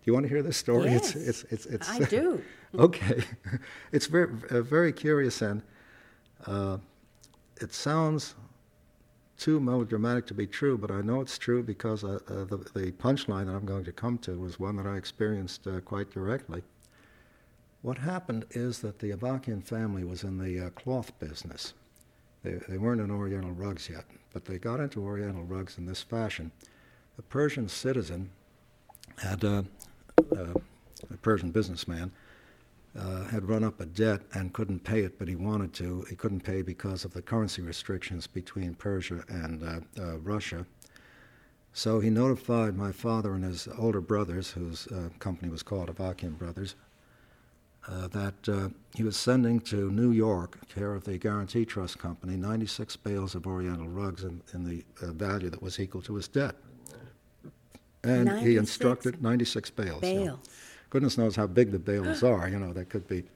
you want to hear this story? Yes, It's I do. okay. It's very curious, and it sounds too melodramatic to be true, but I know it's true because the punchline that I'm going to come to was one that I experienced quite directly. What happened is that the Avakian family was in the cloth business. They weren't in Oriental rugs yet, but they got into Oriental rugs in this fashion. A Persian citizen had a Persian businessman had run up a debt and couldn't pay it, but he wanted to. He couldn't pay because of the currency restrictions between Persia and Russia. So he notified my father and his older brothers, whose company was called Avakian Brothers, that he was sending to New York, care of the Guarantee Trust Company, 96 bales of Oriental rugs in the value that was equal to his debt. And he instructed 96 bales. Bales. You know. Goodness knows how big the bales are. You know, they could be.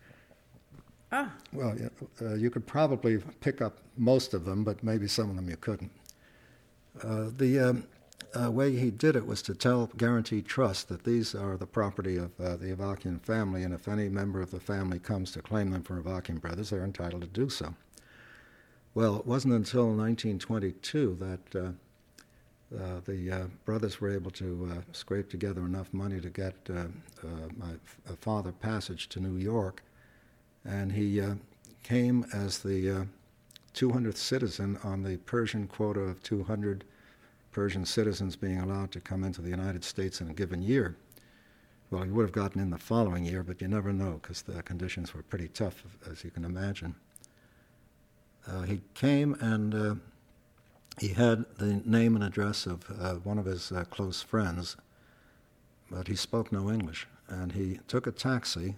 Well, you could probably pick up most of them, but maybe some of them you couldn't. The way he did it was to tell Guarantee Trust that these are the property of the Avakian family, and if any member of the family comes to claim them for Avakian Brothers, they're entitled to do so. Well, it wasn't until 1922 that the brothers were able to scrape together enough money to get my father passage to New York, and he came as the 200th citizen on the Persian quota of 200 Persian citizens being allowed to come into the United States in a given year. Well, he would have gotten in the following year, but you never know because the conditions were pretty tough, as you can imagine. He came and he had the name and address of one of his close friends, but he spoke no English. And he took a taxi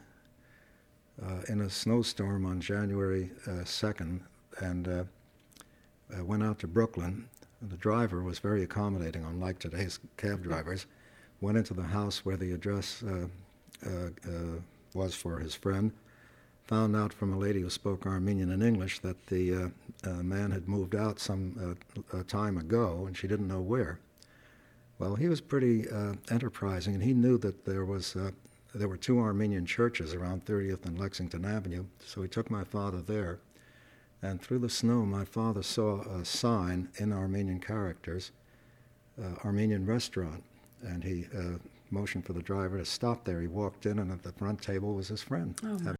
in a snowstorm on January 2nd and went out to Brooklyn. The driver was very accommodating, unlike today's cab drivers. Went into the house where the address was for his friend. Found out from a lady who spoke Armenian and English that the man had moved out some time ago, and she didn't know where. Well, he was pretty enterprising, and he knew that there were two Armenian churches around 30th and Lexington Avenue, so he took my father there. And through the snow, my father saw a sign in Armenian characters, Armenian restaurant, and he motioned for the driver to stop there. He walked in, and at the front table was his friend. Oh,